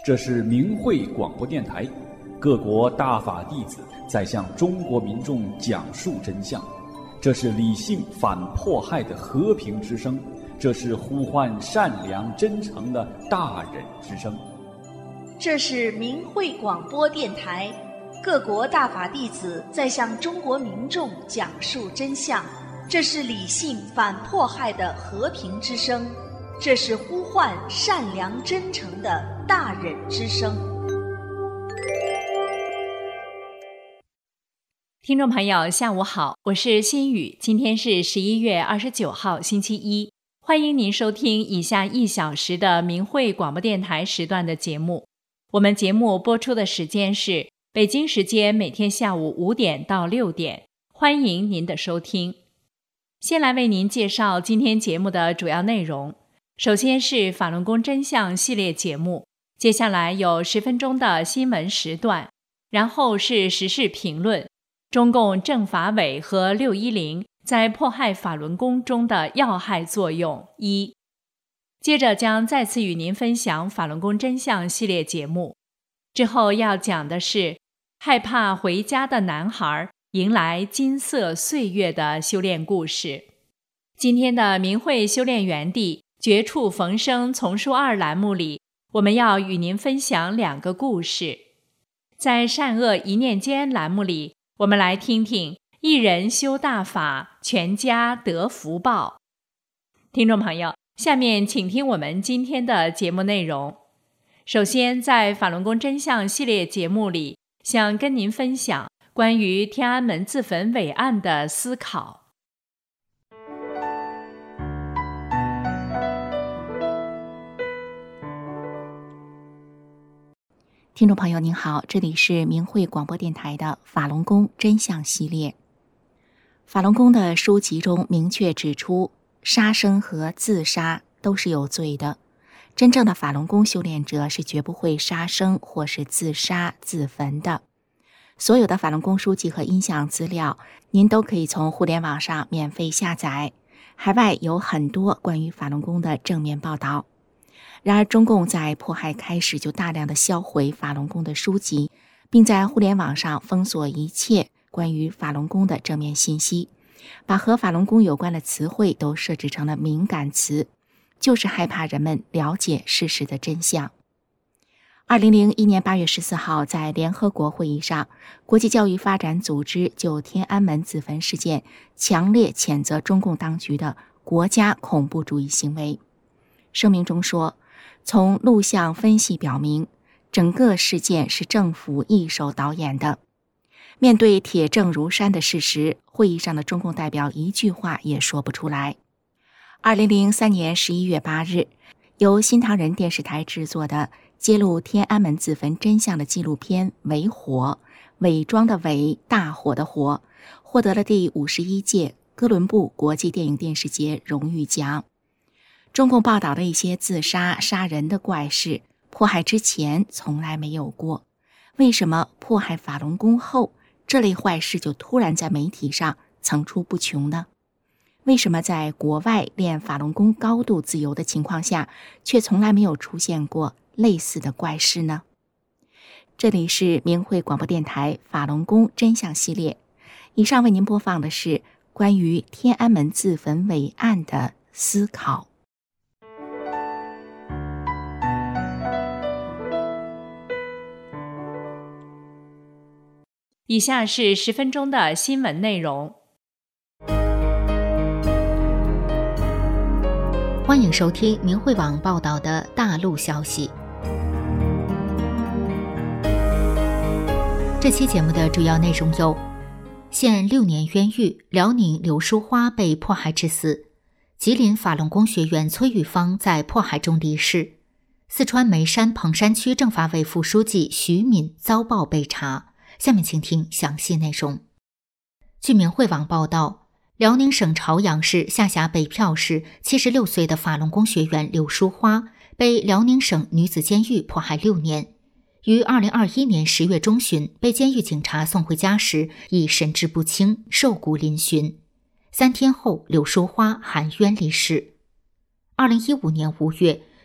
这是明慧广播电台，各国大法弟子在向中国民众讲述真相。这是理性反迫害的和平之声，这是呼唤善良真诚的大忍之声。 这是明慧广播电台，各国大法弟子在向中国民众讲述真相。这是理性反迫害的和平之声，这是呼唤善良真诚的大忍之声。 听众朋友下午好，我是心雨，今天是11月29号星期一，欢迎您收听以下1小时的明慧广播电台时段的节目。我们节目播出的时间是北京时间每天下午5点到6点，欢迎您的收听。先来为您介绍今天节目的主要内容。首先是法轮功真相系列节目，接下来有10分钟的新闻时段，然后是时事评论，中共政法委和610在迫害法轮功中的要害作用1。接着将再次与您分享法轮功真相系列节目，之后要讲的是害怕回家的男孩迎来金色岁月的修炼故事。今天的明慧修炼园地绝处逢生丛书2栏目里，我们要与您分享2个故事。在善恶一念间栏目里，我们来听听一人修大法，全家得福报。听众朋友，下面请听我们今天的节目内容。首先，在法轮功真相系列节目里，想跟您分享关于天安门自焚伟案的思考。 听众朋友您好，这里是明慧广播电台的法轮功真相系列。法轮功的书籍中明确指出，杀生和自杀都是有罪的。真正的法轮功修炼者是绝不会杀生或是自杀自焚的。所有的法轮功书籍和音像资料，您都可以从互联网上免费下载。海外有很多关于法轮功的正面报道。然而中共在迫害开始就大量的销毁法轮功的书籍，并在互联网上封锁一切关于法轮功的正面信息，把和法轮功有关的词汇都设置成了敏感词，就是害怕人们了解事实的真相。2001年8月14号，在联合国会议上，国际教育发展组织就天安门自焚事件强烈谴责中共当局的国家恐怖主义行为。声明中说，从录像分析表明，整个事件是政府一手导演的。面对铁证如山的事实，会议上的中共代表一句话也说不出来。2003年11月8日，由新唐人电视台制作的揭露天安门自焚真相的纪录片《伪火》，伪装的伪，大火的火，获得了第51届哥伦布国际电影电视节荣誉奖。中共报道的一些自杀、杀人的怪事，迫害之前从来没有过。为什么迫害法轮功后，这类坏事就突然在媒体上层出不穷呢？为什么在国外练法轮功高度自由的情况下，却从来没有出现过类似的怪事呢？这里是明慧广播电台法轮功真相系列，以上为您播放的是关于天安门自焚伟案的思考。 以下是10分钟的新闻内容。 欢迎收听明慧网报道的大陆消息。这期节目的主要内容有：限6年冤狱，辽宁刘淑花被迫害致死；吉林法轮功学员崔玉芳在迫害中离世；四川眉山彭山区政法委副书记徐敏遭曝被查。下面请听详细内容。据明慧网报道，辽宁省朝阳市下辖北票市76岁的法轮功学员刘淑花被辽宁省女子监狱迫害6年，于2021年10月中旬被监狱警察送回家时已神志不清，瘦骨嶙峋。3天后，刘淑花含冤离世。2015年5月，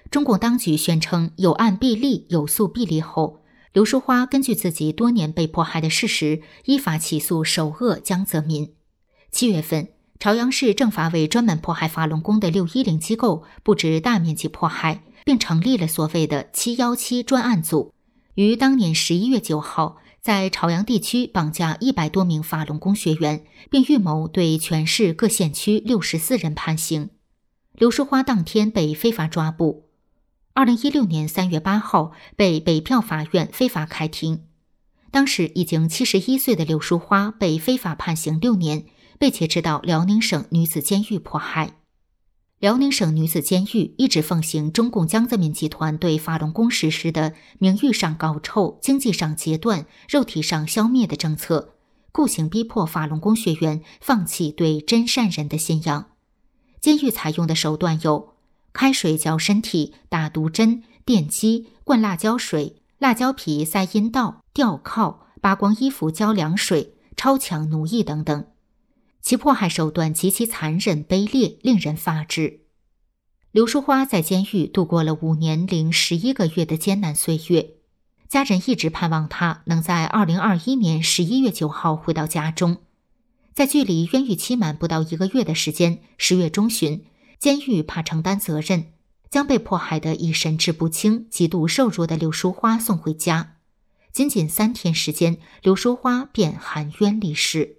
中共当局宣称有案必立、有诉必立后，刘淑花根据自己多年被迫害的事实，依法起诉首恶江泽民。7月份，朝阳市政法委专门迫害法轮功的610机构布置大面积迫害，并成立了所谓的717专案组，于当年11月9号在朝阳地区绑架100多名法轮功学员，并预谋对全市各县区64人判刑。刘淑花当天被非法抓捕。2016年3月8号被北票法院非法开庭。当时已经71岁的刘淑花被非法判刑6年，被劫持到辽宁省女子监狱迫害。辽宁省女子监狱一直奉行中共江泽民集团对法轮功实施的名誉上搞臭、经济上截断、肉体上消灭的政策，酷刑逼迫法轮功学员放弃对真善人的信仰。监狱采用的手段有开水浇身体、打毒针、电击、灌辣椒水、辣椒皮塞阴道、吊铐、扒光衣服浇凉水、超强奴役等等。其迫害手段极其残忍卑劣，令人发指。刘淑花在监狱度过了5年零11个月的艰难岁月，家人一直盼望她能在2021年11月9号回到家中。在距离冤狱期满不到1个月的时间，10月中旬，监狱怕承担责任，将被迫害的已神志不清、极度瘦弱的刘淑花送回家。仅3天时间，刘淑花便含冤离世。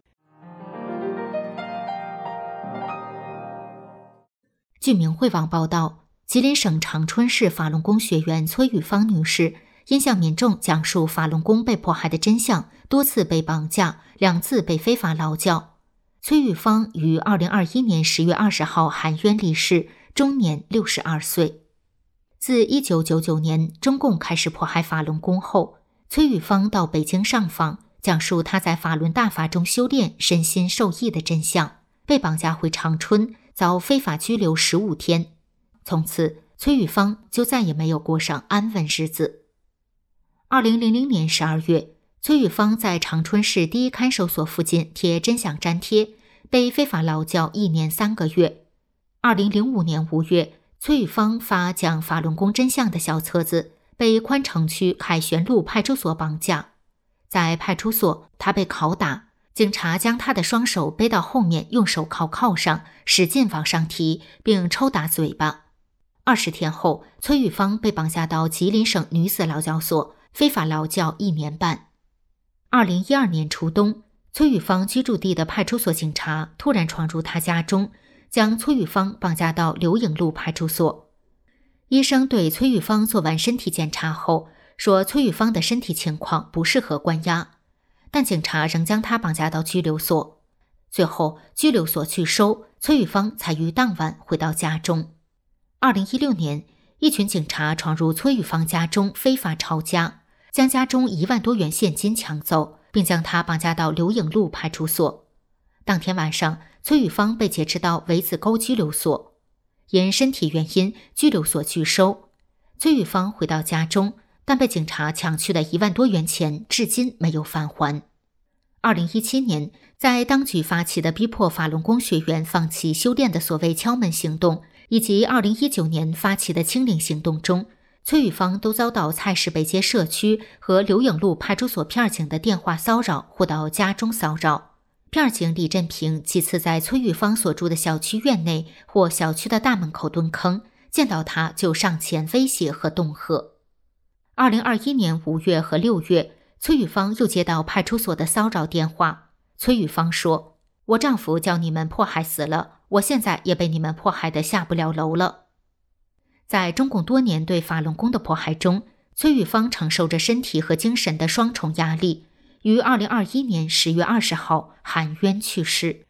据明慧网报道，吉林省长春市法轮功学员崔玉芳女士因向民众讲述法轮功被迫害的真相，多次被绑架，2次被非法劳教。崔玉芳于2021年10月20号含冤离世，终年62岁。自1999年中共开始迫害法轮功后，崔玉芳到北京上访，讲述她在法轮大法中修炼、身心受益的真相，被绑架回长春，遭非法拘留15天。从此，崔玉芳就再也没有过上安稳日子。2000年12月，崔玉芳在长春市第一看守所附近贴真相粘贴，被非法劳教1年3个月。2005年5月，崔玉芳发讲法轮功真相的小册子，被宽城区凯旋路派出所绑架。在派出所，他被拷打，警察将他的双手背到后面，用手铐铐上，使劲往上提，并抽打嘴巴。20天后，崔玉芳被绑架到吉林省女子劳教所，非法劳教1年半。2012年初冬，崔玉芳居住地的派出所警察突然闯入她家中，将崔玉芳绑架到刘颖路派出所。医生对崔玉芳做完身体检查后，说崔玉芳的身体情况不适合关押，但警察仍将她绑架到拘留所。最后拘留所拒收，崔玉芳才于当晚回到家中。2016年，一群警察闯入崔玉芳家中非法抄家，将家中1万多元现金抢走，并将她绑架到刘颖路派出所。当天晚上，崔玉芳被劫持到围子沟拘留所，因身体原因，拘留所拒收。崔玉芳回到家中，但被警察抢去的1万多元钱至今没有返还。2017年，在当局发起的逼迫法轮功学员放弃修炼的所谓敲门行动，以及2019年发起的清零行动中，崔玉芳都遭到蔡市北街社区和刘颖路派出所片警的电话骚扰或到家中骚扰。片警李振平几次在崔玉芳所住的小区院内或小区的大门口蹲坑，见到他就上前威胁和恫吓。2021年5月和6月，崔玉芳又接到派出所的骚扰电话。崔玉芳说：“我丈夫叫你们迫害死了，我现在也被你们迫害得下不了楼了。”在中共多年对法轮功的迫害中，崔玉芳承受着身体和精神的双重压力，于2021年10月20号含冤去世。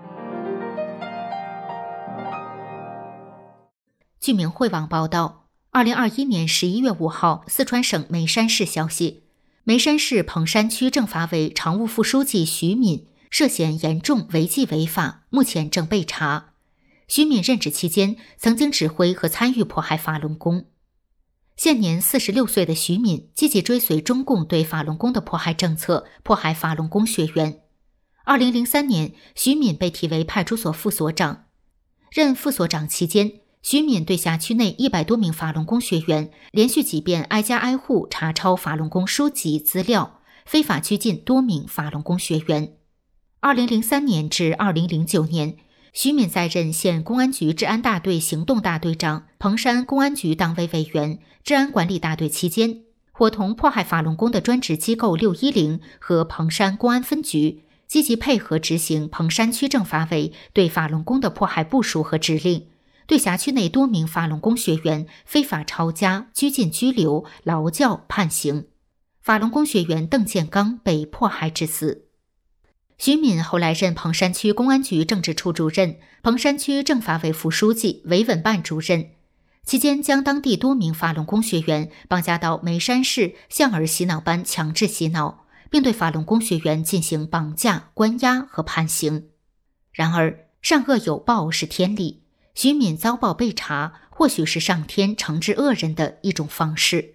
据明慧网报道，2021年11月5号，四川省眉山市消息，眉山市彭山区政法委常务副书记徐敏涉嫌严重违纪违法，目前正被查。徐敏任职期间曾经指挥和参与迫害法轮功。现年46岁的徐敏积极追随中共对法轮功的迫害政策，迫害法轮功学员。2003年，徐敏被提为派出所副所长。任副所长期间， 徐敏对辖区内100多名法轮功学员连续几遍挨家挨户查抄法轮功书籍资料，非法拘禁多名法轮功学员。2003年至2009年，徐敏在任县公安局治安大队行动大队长、彭山公安局党委委员、治安管理大队期间，伙同迫害法轮功的专职机构610和彭山公安分局，积极配合执行彭山区政法委对法轮功的迫害部署和指令，对辖区内多名法轮功学员非法抄家、拘禁拘留、劳教判刑。法轮功学员邓建刚被迫害致死。徐敏后来任彭山区公安局政治处主任、彭山区政法委副书记、维稳办主任，期间将当地多名法轮功学员绑架到眉山市象儿洗脑班强制洗脑，并对法轮功学员进行绑架、关押和判刑。然而，善恶有报是天理，徐敏遭报被查，或许是上天惩治恶人的一种方式。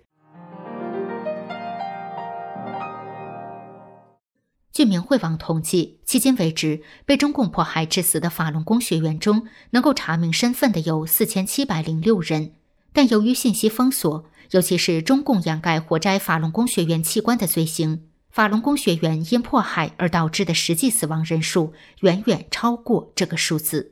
据明慧网统计，迄今为止，被中共迫害致死的法轮功学员中，能够查明身份的有4706人。但由于信息封锁，尤其是中共掩盖活摘法轮功学员器官的罪行，法轮功学员因迫害而导致的实际死亡人数远远超过这个数字。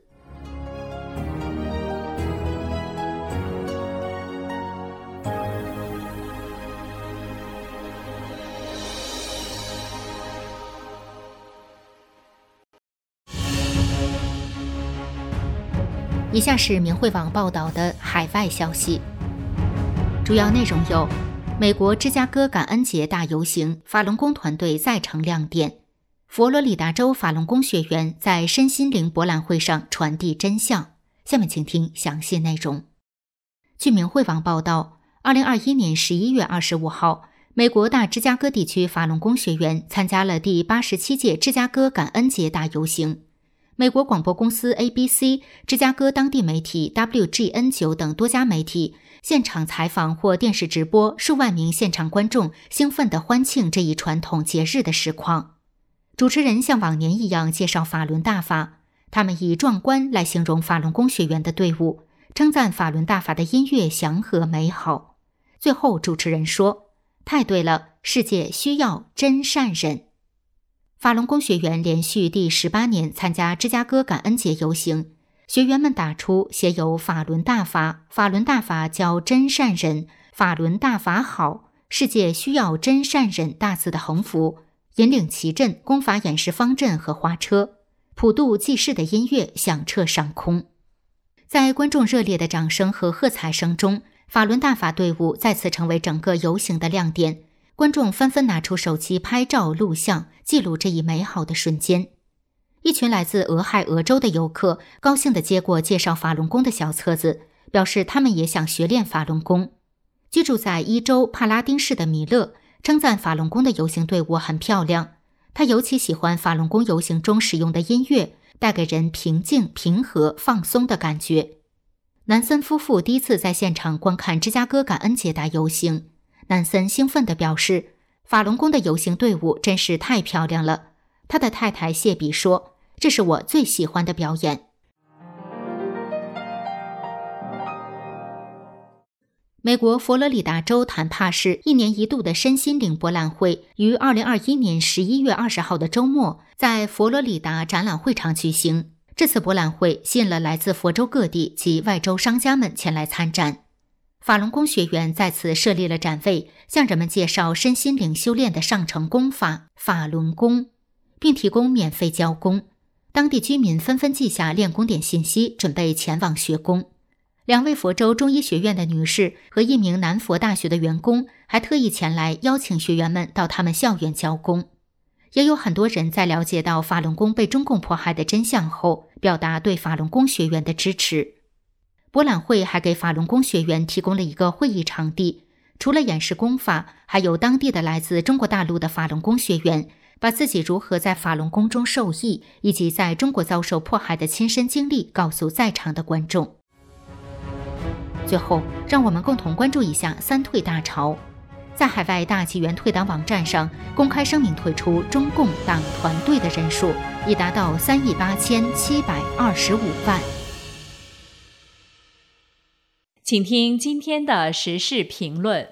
以下是明慧网报道的海外消息，主要内容有：美国芝加哥感恩节大游行，法轮功团队再成亮点；佛罗里达州法轮功学员在身心灵博览会上传递真相。下面请听详细内容。据明慧网报道，2021年11月25号，美国大芝加哥地区法轮功学员参加了第87届芝加哥感恩节大游行。美国广播公司 ABC、芝加哥当地媒体 WGN9 等多家媒体现场采访或电视直播数万名现场观众兴奋地欢庆这一传统节日的实况。主持人像往年一样介绍法轮大法，他们以壮观来形容法轮功学员的队伍，称赞法轮大法的音乐祥和美好。最后主持人说：“太对了，世界需要真善忍。”法轮功学员连续第18年参加芝加哥感恩节游行，学员们打出写有法轮大法、法轮大法教真善忍、法轮大法好、世界需要真善忍大字的横幅，引领旗阵、功法演示方阵和花车，普渡济世的音乐响彻上空。在观众热烈的掌声和喝彩声中，法轮大法队伍再次成为整个游行的亮点。观众纷纷拿出手机拍照录像，记录这一美好的瞬间。一群来自俄亥俄州的游客高兴地接过介绍法轮功的小册子，表示他们也想学练法轮功。居住在伊州帕拉丁市的米勒称赞法轮功的游行队伍很漂亮，他尤其喜欢法轮功游行中使用的音乐，带给人平静、平和、放松的感觉。南森夫妇第一次在现场观看芝加哥感恩节大游行，南森兴奋地表示，法轮功的游行队伍真是太漂亮了。他的太太谢比说，这是我最喜欢的表演。美国佛罗里达州坦帕市一年一度的身心灵博览会于2021年11月20号的周末在佛罗里达展览会场举行。这次博览会吸引了来自佛州各地及外州商家们前来参展。法轮功学员在此设立了展位，向人们介绍身心灵修炼的上乘功法法轮功，并提供免费教功。当地居民纷纷记下练功点信息，准备前往学功。2位佛州中医学院的女士和1名南佛大学的员工还特意前来邀请学员们到他们校园教功。也有很多人在了解到法轮功被中共迫害的真相后，表达对法轮功学员的支持。博览会还给法轮功学员提供了一个会议场地，除了演示功法，还有当地的来自中国大陆的法轮功学员把自己如何在法轮功中受益，以及在中国遭受迫害的亲身经历告诉在场的观众。最后，让我们共同关注一下三退大潮。在海外大纪元退党网站上公开声明退出中共党团队的人数已达到38725万。 请听今天的时事评论。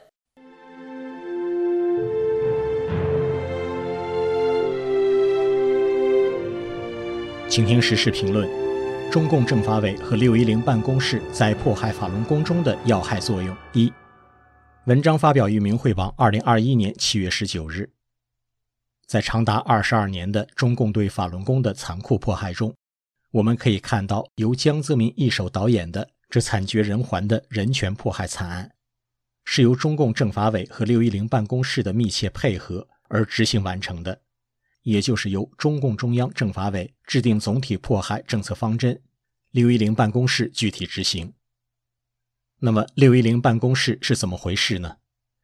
请听时事评论：中共政法委和610办公室在迫害法轮功中的要害作用。一，文章发表于明慧网2021年7月19日。在长达22年的中共对法轮功的残酷迫害中，我们可以看到由江泽民一手导演的这惨绝人寰的人权迫害惨案，是由中共政法委和610办公室的密切配合而执行完成的，也就是由中共中央政法委制定总体迫害政策方针，610办公室具体执行。那么610办公室是怎么回事呢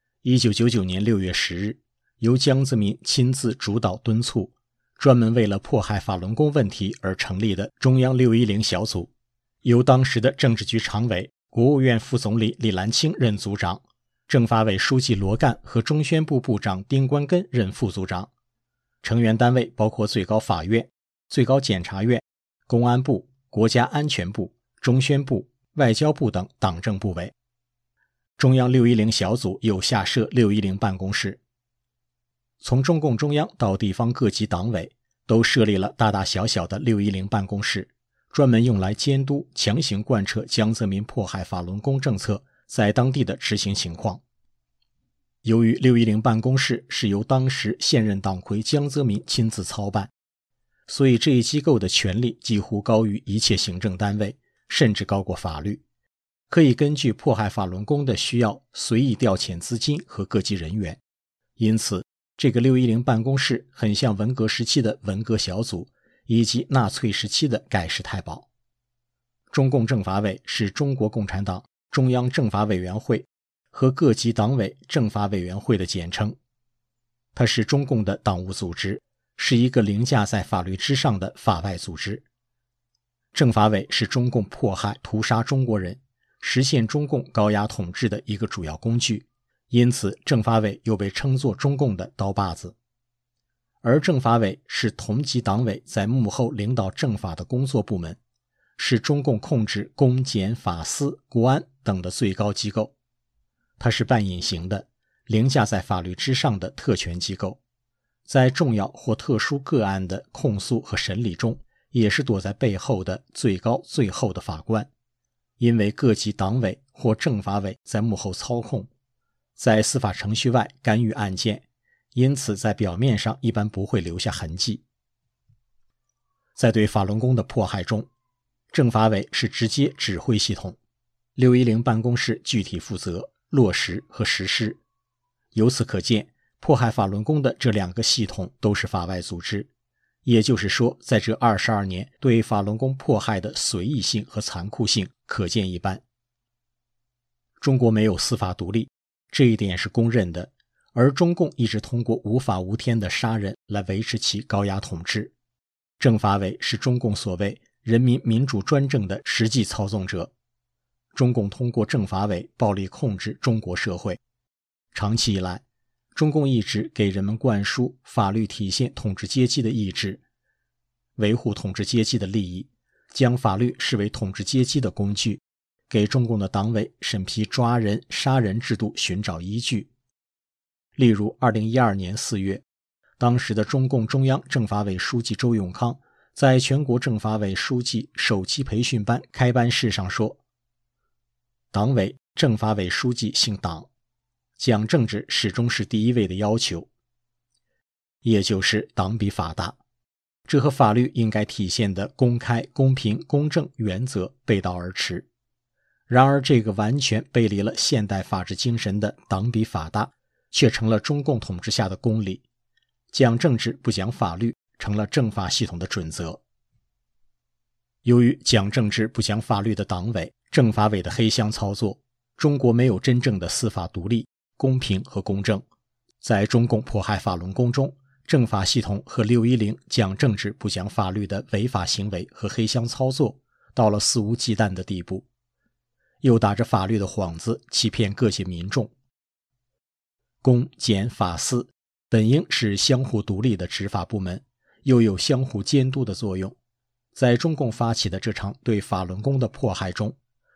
？1999年6月10日，由江泽民亲自主导敦促，专门为了迫害法轮功问题而成立的中央610小组，由当时的政治局常委、国务院副总理李岚清任组长，政法委书记罗干和中宣部部长丁关根任副组长。成员单位包括最高法院、最高检察院、公安部、国家安全部、中宣部、外交部等党政部委。中央610小组又下设610办公室。从中共中央到地方各级党委都设立了大大小小的610办公室，专门用来监督强行贯彻江泽民迫害法轮功政策在当地的执行情况。由于610办公室是由当时现任党魁江泽民亲自操办，所以这一机构的权力几乎高于一切行政单位，甚至高过法律，可以根据迫害法轮功的需要随意调遣资金和各级人员。因此这个610办公室很像文革时期的文革小组，以及纳粹时期的盖世太保。中共政法委是中国共产党中央政法委员会和各级党委政法委员会的简称，它是中共的党务组织，是一个凌驾在法律之上的法外组织。政法委是中共迫害屠杀中国人，实现中共高压统治的一个主要工具，因此政法委又被称作中共的刀把子。而政法委是同级党委在幕后领导政法的工作部门，是中共控制公检法司国安等的最高机构。它是半隐形的，凌驾在法律之上的特权机构，在重要或特殊个案的控诉和审理中，也是躲在背后的最高最后的法官。因为各级党委或政法委在幕后操控，在司法程序外干预案件，因此在表面上一般不会留下痕迹。在对法轮功的迫害中，政法委是直接指挥系统，610办公室具体负责落实和实施。由此可见，迫害法轮功的这两个系统都是法外组织，也就是说，在这22年对法轮功迫害的随意性和残酷性可见一斑。中国没有司法独立，这一点是公认的，而中共一直通过无法无天的杀人来维持其高压统治。政法委是中共所谓人民民主专政的实际操纵者。中共通过政法委暴力控制中国社会。长期以来，中共一直给人们灌输法律体现统治阶级的意志，维护统治阶级的利益，将法律视为统治阶级的工具，给中共的党委审批抓人杀人制度寻找依据。例如2012年4月，当时的中共中央政法委书记周永康在全国政法委书记首期培训班开班式上说，党委政法委书记姓党，讲政治始终是第一位的要求，也就是党比法大。这和法律应该体现的公开、公平、公正原则背道而驰。然而这个完全背离了现代法治精神的党比法大，却成了中共统治下的公理。讲政治不讲法律，成了政法系统的准则。由于讲政治不讲法律的党委政法委的黑箱操作，中国没有真正的司法独立、公平和公正。在中共迫害法轮功中，政法系统和610讲政治不讲法律的违法行为和黑箱操作到了肆无忌惮的地步，又打着法律的幌子欺骗各界民众。公检法司本应是相互独立的执法部门，又有相互监督的作用。在中共发起的这场对法轮功的迫害中，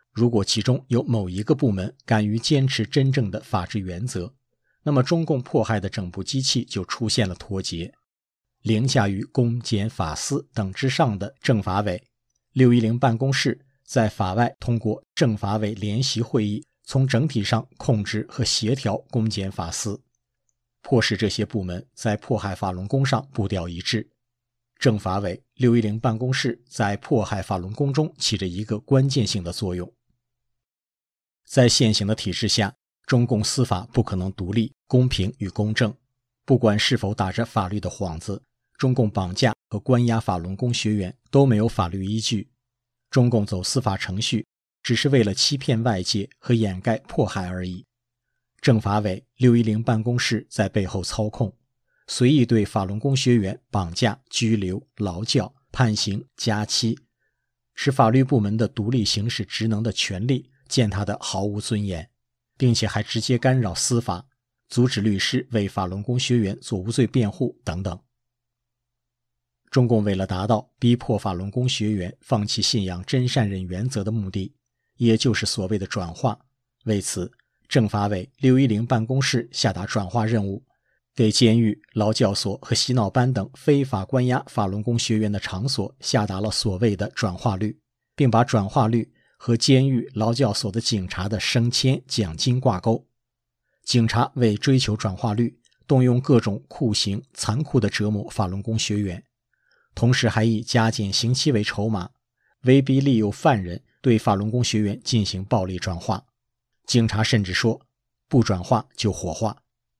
如果其中有某一个部门敢于坚持真正的法治原则，那么中共迫害的整部机器就出现了脱节。凌驾于公检法司等之上的政法委610办公室在法外通过政法委联席会议，从整体上控制和协调公检法司，迫使这些部门在迫害法轮功上步调一致。政法委610办公室在迫害法轮功中起着一个关键性的作用。在现行的体制下，中共司法不可能独立、公平与公正，不管是否打着法律的幌子，中共绑架和关押法轮功学员都没有法律依据。中共走司法程序只是为了欺骗外界和掩盖迫害而已。政法委610办公室在背后操控，随意对法轮功学员绑架、拘留、劳教、判刑、加期，使法律部门的独立行使职能的权利践踏得毫无尊严，并且还直接干扰司法，阻止律师为法轮功学员做无罪辩护等等。中共为了达到逼迫法轮功学员放弃信仰真善忍原则的目的，也就是所谓的转化，为此政法委610办公室下达转化任务，给监狱、劳教所和洗脑班等非法关押法轮功学员的场所下达了所谓的转化率，并把转化率和监狱、劳教所的警察的升迁奖金挂钩。警察为追求转化率，动用各种酷刑，残酷地折磨法轮功学员，同时还以加减刑期为筹码，威逼利诱犯人对法轮功学员进行暴力转化。警察甚至说，不转化就火化。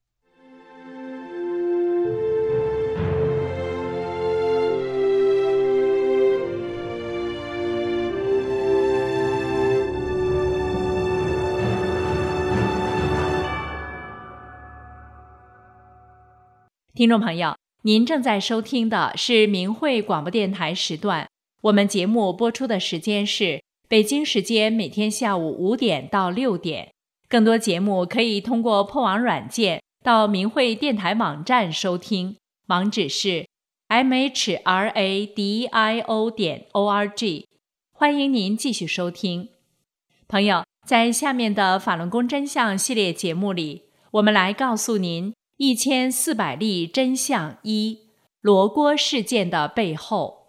听众朋友，您正在收听的是明慧广播电台时段，我们节目播出的时间是北京时间每天下午5点到6点。更多节目可以通过破网软件到明慧电台网站收听，网址是 mhradio.org。 欢迎您继续收听。朋友，在下面的法轮功真相系列节目里，我们来告诉您1400例真相1：罗锅事件的背后。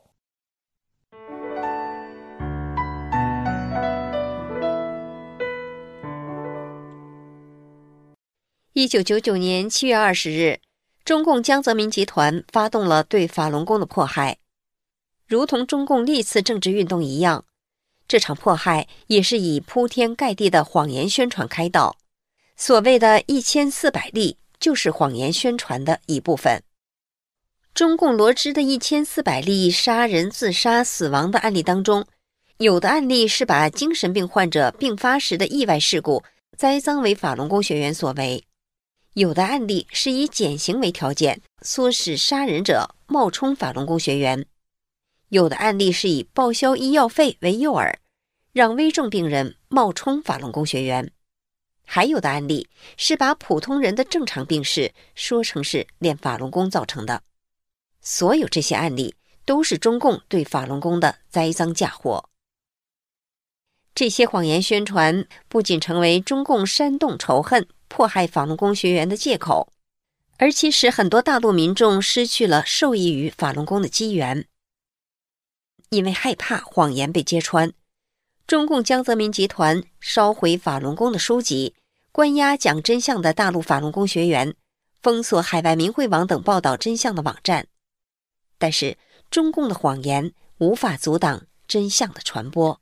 1999年7月20日，中共江泽民集团发动了对法轮功的迫害。如同中共历次政治运动一样，这场迫害也是以铺天盖地的谎言宣传开道。所谓的1400例就是谎言宣传的一部分。中共罗织的1400例杀人、自杀、死亡的案例当中，有的案例是把精神病患者病发时的意外事故栽赃为法轮功学员所为，有的案例是以减刑为条件，唆使杀人者冒充法轮功学员，有的案例是以报销医药费为诱饵，让危重病人冒充法轮功学员，还有的案例是把普通人的正常病史说成是练法轮功造成的。所有这些案例都是中共对法轮功的栽赃嫁祸。这些谎言宣传不仅成为中共煽动仇恨、迫害法轮功学员的借口，而且使很多大陆民众失去了受益于法轮功的机缘。因为害怕谎言被揭穿，中共江泽民集团烧毁法轮功的书籍，关押讲真相的大陆法轮功学员，封锁海外明慧网等报道真相的网站。但是中共的谎言无法阻挡真相的传播。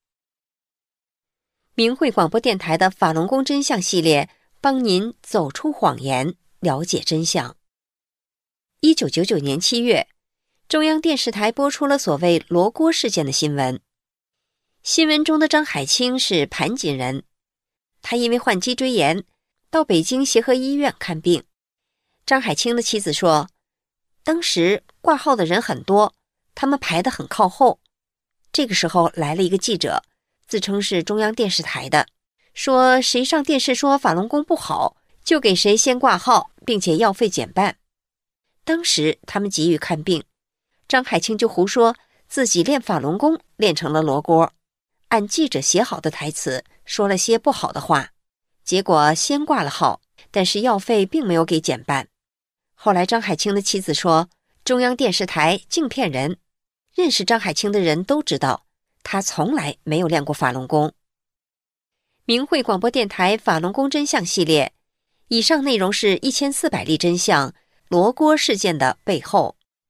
明慧广播电台的法轮功真相系列，帮您走出谎言，了解真相。1999年7月，中央电视台播出了所谓罗锅事件的新闻。新闻中的张海清是盘锦人，他因为患脊椎炎到北京协和医院看病。张海清的妻子说，当时挂号的人很多，他们排得很靠后。这个时候来了一个记者，自称是中央电视台的，说谁上电视说法轮功不好，就给谁先挂号，并且药费减半。当时他们急于看病，张海清就胡说自己练法轮功练成了罗锅， 按记者写好的台词说了些不好的话，结果先挂了号，但是药费并没有给减半。后来张海清的妻子说，中央电视台净骗人，认识张海清的人都知道，他从来没有练过法轮功。明慧广播电台法轮功真相系列，以上内容是1400例真相，罗锅事件的背后。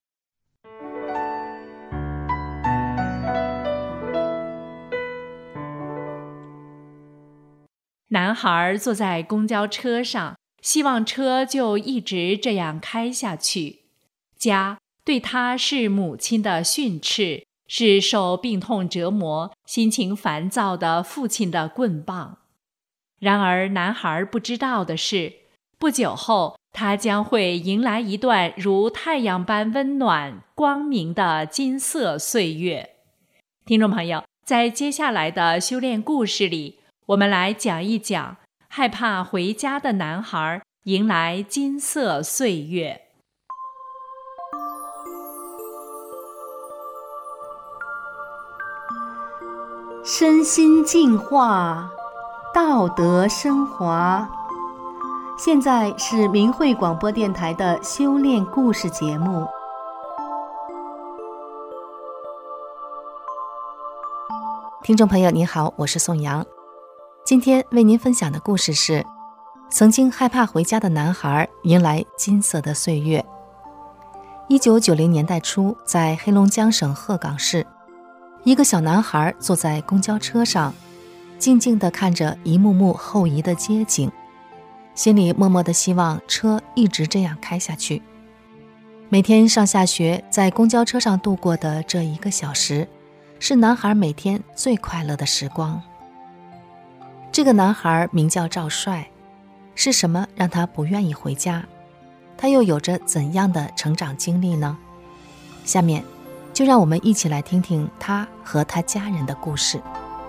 男孩坐在公交车上，希望车就一直这样开下去。家对他是母亲的训斥，是受病痛折磨、心情烦躁的父亲的棍棒。然而男孩不知道的是，不久后他将会迎来一段如太阳般温暖、光明的金色岁月。听众朋友，在接下来的修炼故事里，我们来讲一讲害怕回家的男孩迎来金色岁月。 身心净化，道德升华。现在是明慧广播电台的修炼故事节目。听众朋友您好，我是宋阳。今天为您分享的故事是曾经害怕回家的男孩迎来金色的岁月。1990年代初，在黑龙江省鹤岗市，一个小男孩坐在公交车上，静静地看着一幕幕后移的街景，心里默默地希望车一直这样开下去。每天上下学在公交车上度过的这1个小时，是男孩每天最快乐的时光。这个男孩名叫赵帅，是什么让他不愿意回家？他又有着怎样的成长经历呢？下面就让我们一起来听听他和他家人的故事。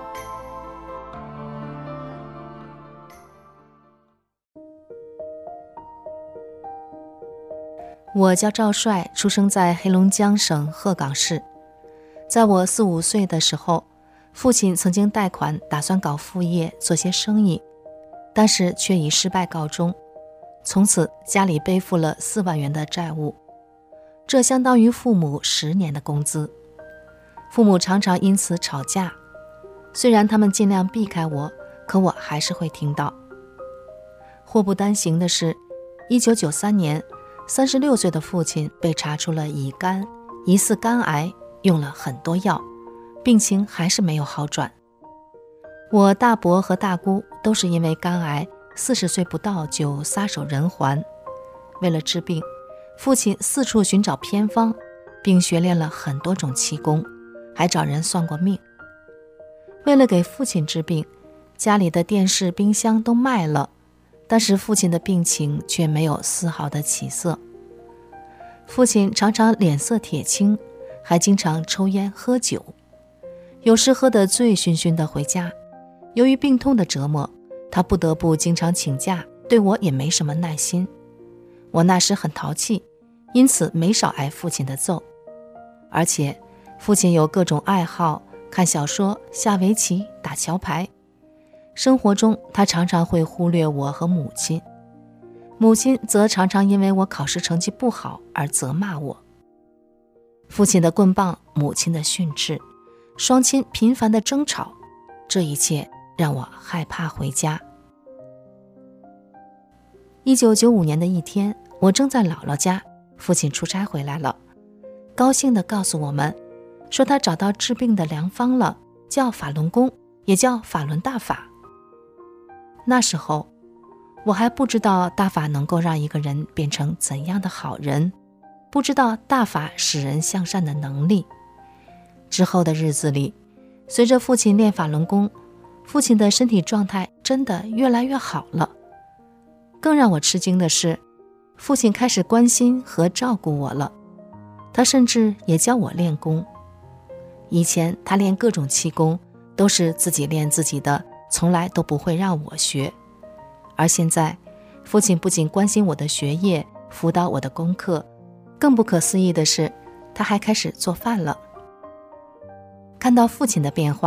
我叫赵帅，出生在黑龙江省鹤岗市。在我4、5岁的时候，父亲曾经贷款打算搞副业做些生意，但是却以失败告终。从此家里背负了4万元的债务，这相当于父母10年的工资。父母常常因此吵架，虽然他们尽量避开我，可我还是会听到。祸不单行的是，1993年36岁的父亲被查出了乙肝，疑似肝癌，用了很多药，病情还是没有好转。我大伯和大姑都是因为肝癌40岁不到就撒手人寰。为了治病，父亲四处寻找偏方，并学练了很多种气功，还找人算过命。为了给父亲治病，家里的电视、冰箱都卖了，但是父亲的病情却没有丝毫的起色。父亲常常脸色铁青，还经常抽烟喝酒，有时喝得醉醺醺的回家。由于病痛的折磨，他不得不经常请假，对我也没什么耐心。我那时很淘气，因此没少挨父亲的揍。而且父亲有各种爱好，看小说、下围棋、打桥牌。生活中他常常会忽略我和母亲，母亲则常常因为我考试成绩不好而责骂我。父亲的棍棒，母亲的训斥，双亲频繁的争吵，这一切让我害怕回家。1995年的一天，我正在姥姥家，父亲出差回来了，高兴地告诉我们，说他找到治病的良方了，叫法轮功，也叫法轮大法。那时候我还不知道大法能够让一个人变成怎样的好人，不知道大法使人向善的能力。之后的日子里，随着父亲练法轮功，父亲的身体状态真的越来越好了。更让我吃惊的是，父亲开始关心和照顾我了，他甚至也教我练功。以前他练各种气功都是自己练自己的，从来都不会让我学。而现在父亲不仅关心我的学业，辅导我的功课，更不可思议的是，他还开始做饭了。看到父亲的变化，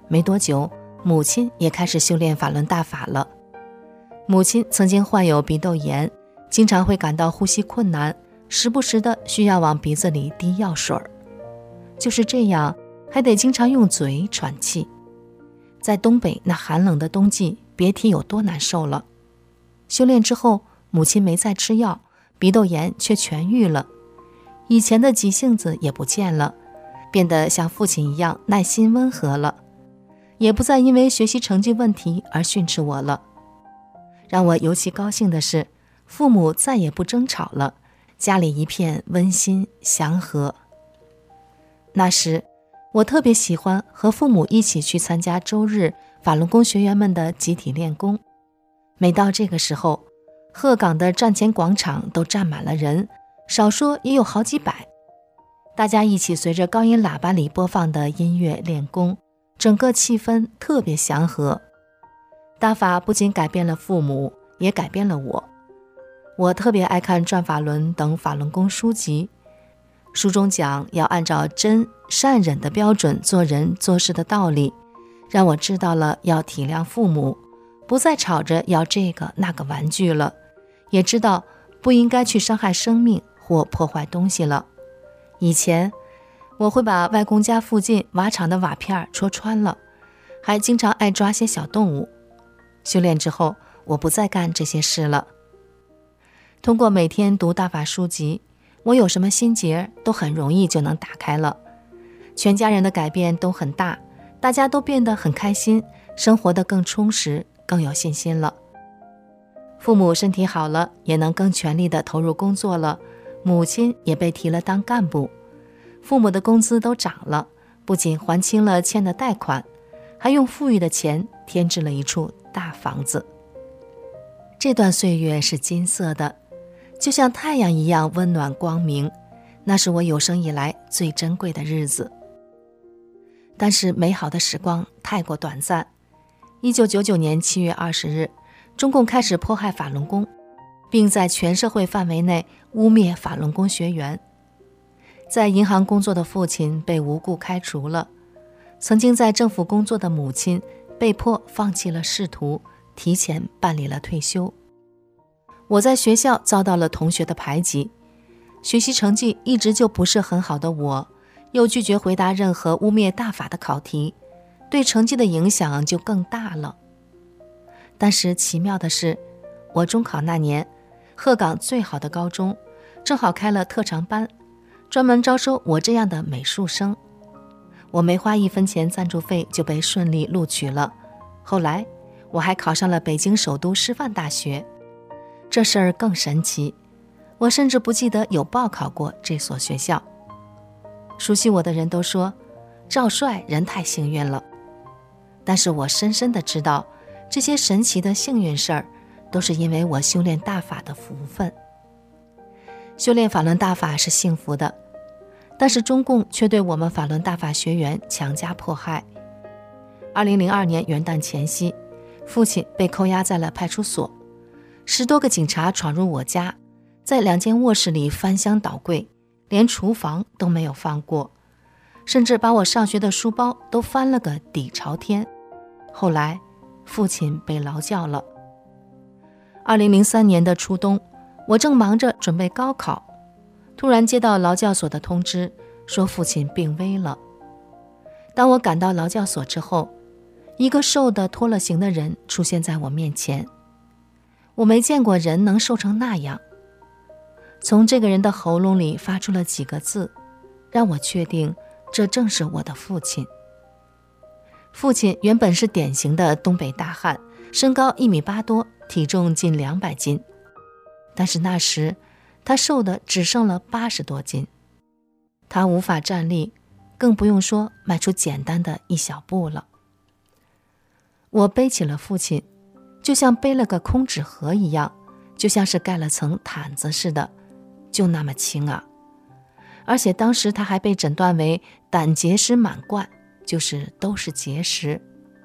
没多久，母亲也开始修炼法轮大法了。母亲曾经患有鼻窦炎，经常会感到呼吸困难，时不时的需要往鼻子里滴药水。就是这样，还得经常用嘴喘气。在东北那寒冷的冬季，别提有多难受了。修炼之后，母亲没再吃药，鼻窦炎却痊愈了，以前的急性子也不见了，变得像父亲一样耐心温和了，也不再因为学习成绩问题而训斥我了。让我尤其高兴的是，父母再也不争吵了，家里一片温馨祥和。那时我特别喜欢和父母一起去参加周日法轮功学员们的集体练功。每到这个时候，鹤岗的站前广场都站满了人，少说也有好几百。大家一起随着高音喇叭里播放的音乐练功，整个气氛特别祥和。大法不仅改变了父母，也改变了我。我特别爱看《转法轮》等法轮功书籍，书中讲要按照真善忍的标准做人做事的道理，让我知道了要体谅父母，不再吵着要这个那个玩具了，也知道不应该去伤害生命或破坏东西了。以前我会把外公家附近瓦厂的瓦片戳穿了，还经常爱抓些小动物。修炼之后，我不再干这些事了。通过每天读大法书籍，我有什么心结都很容易就能打开了。全家人的改变都很大，大家都变得很开心，生活得更充实，更有信心了。父母身体好了，也能更全力地投入工作了。母亲也被提了当干部，父母的工资都涨了，不仅还清了欠的贷款，还用富裕的钱添置了一处大房子。这段岁月是金色的，就像太阳一样温暖光明，那是我有生以来最珍贵的日子。但是美好的时光太过短暂。1999年7月20日，中共开始迫害法轮功，并在全社会范围内污蔑法轮功学员。在银行工作的父亲被无故开除了，曾经在政府工作的母亲被迫放弃了仕途，提前办理了退休。我在学校遭到了同学的排挤，学习成绩一直就不是很好的我，又拒绝回答任何污蔑大法的考题，对成绩的影响就更大了。但是奇妙的是，我中考那年，鹤岗最好的高中正好开了特长班，专门招收我这样的美术生。我没花1分钱赞助费就被顺利录取了。后来我还考上了北京首都师范大学。这事儿更神奇，我甚至不记得有报考过这所学校。熟悉我的人都说赵帅人太幸运了，但是我深深地知道，这些神奇的幸运事儿都是因为我修炼大法的福分。修炼法轮大法是幸福的，但是中共却对我们法轮大法学员强加迫害。2002年元旦前夕，父亲被扣押在了派出所，10多个警察闯入我家，在2间卧室里翻箱倒柜，连厨房都没有放过，甚至把我上学的书包都翻了个底朝天。后来父亲被劳教了。2003年的初冬，我正忙着准备高考，突然接到劳教所的通知，说父亲病危了。当我赶到劳教所之后，一个瘦得脱了形的人出现在我面前。我没见过人能瘦成那样。从这个人的喉咙里发出了几个字，让我确定这正是我的父亲。父亲原本是典型的东北大汉，身高1.8米多，体重近200斤。但是那时他瘦的只剩了80多斤，他无法站立，更不用说迈出简单的一小步了。我背起了父亲，就像背了个空纸盒一样，就像是盖了层毯子似的，就那么轻啊！而且当时他还被诊断为胆结石满贯，就是都是结石。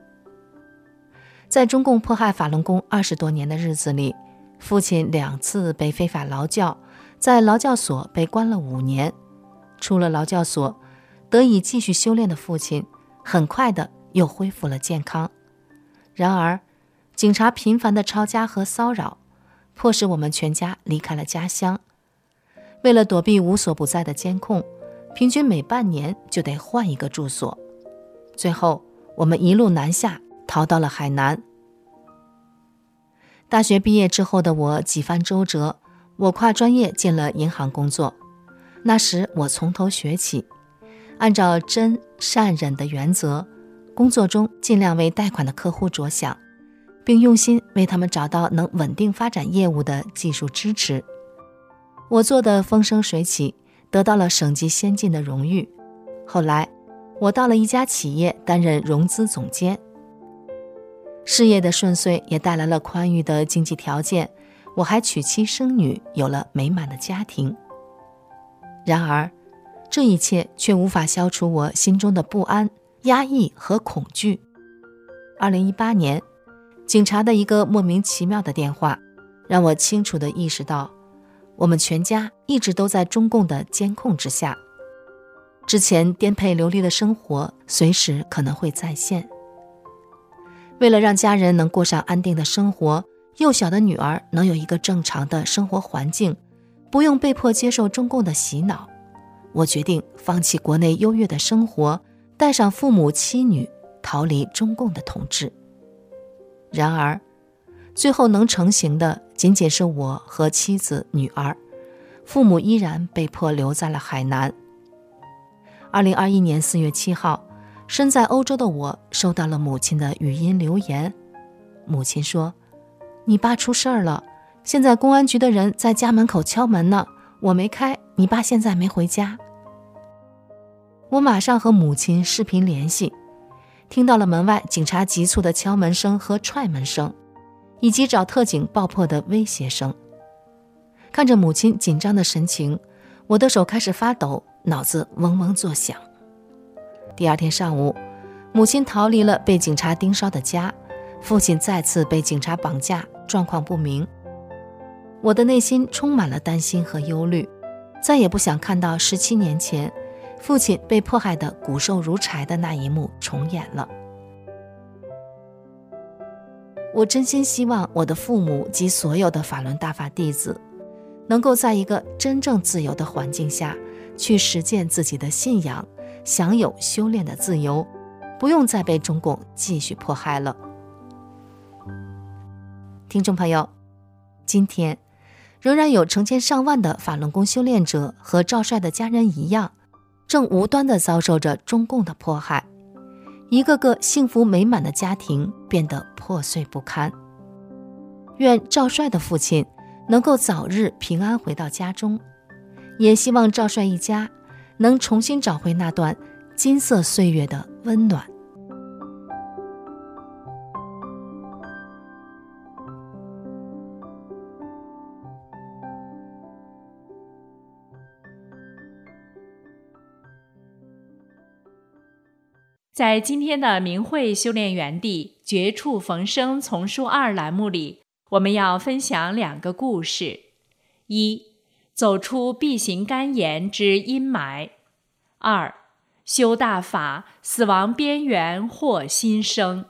在中共迫害法轮功20多年的日子里，父亲2次被非法劳教，在劳教所被关了5年。出了劳教所，得以继续修炼的父亲，很快的又恢复了健康。然而，警察频繁的抄家和骚扰，迫使我们全家离开了家乡。为了躲避无所不在的监控，平均每半年就得换一个住所。最后，我们一路南下，逃到了海南。大学毕业之后的我几番周折，我跨专业进了银行工作。那时我从头学起，按照真善忍的原则，工作中尽量为贷款的客户着想，并用心为他们找到能稳定发展业务的技术支持。我做得风生水起，得到了省级先进的荣誉。后来，我到了一家企业担任融资总监。事业的顺遂也带来了宽裕的经济条件，我还娶妻生女，有了美满的家庭。然而，这一切却无法消除我心中的不安、压抑和恐惧。2018年，警察的一个莫名其妙的电话，让我清楚地意识到，我们全家一直都在中共的监控之下。之前颠沛流离的生活随时可能会再现。为了让家人能过上安定的生活，幼小的女儿能有一个正常的生活环境，不用被迫接受中共的洗脑，我决定放弃国内优越的生活，带上父母妻女，逃离中共的统治。然而，最后能成行的仅仅是我和妻子、女儿，父母依然被迫留在了海南。2021年4月7号，身在欧洲的我收到了母亲的语音留言。母亲说：“你爸出事儿了，现在公安局的人在家门口敲门呢，我没开，你爸现在没回家。”我马上和母亲视频联系，听到了门外警察急促的敲门声和踹门声，以及找特警爆破的威胁声。看着母亲紧张的神情，我的手开始发抖，脑子嗡嗡作响。第二天上午，母亲逃离了被警察盯梢的家，父亲再次被警察绑架，状况不明。我的内心充满了担心和忧虑，再也不想看到17年前父亲被迫害得骨瘦如柴的那一幕重演了。我真心希望我的父母及所有的法轮大法弟子能够在一个真正自由的环境下去实践自己的信仰，享有修炼的自由，不用再被中共继续迫害了。听众朋友，今天仍然有成千上万的法轮功修炼者和赵帅的家人一样，正无端地遭受着中共的迫害，一个个幸福美满的家庭变得破碎不堪。愿赵帅的父亲能够早日平安回到家中，也希望赵帅一家能重新找回那段金色岁月的温暖。 在今天的明慧修炼园地绝处逢生丛书2栏目里，我们要分享2个故事：一、走出必行肝炎之阴霾；二、修大法，死亡边缘获新生。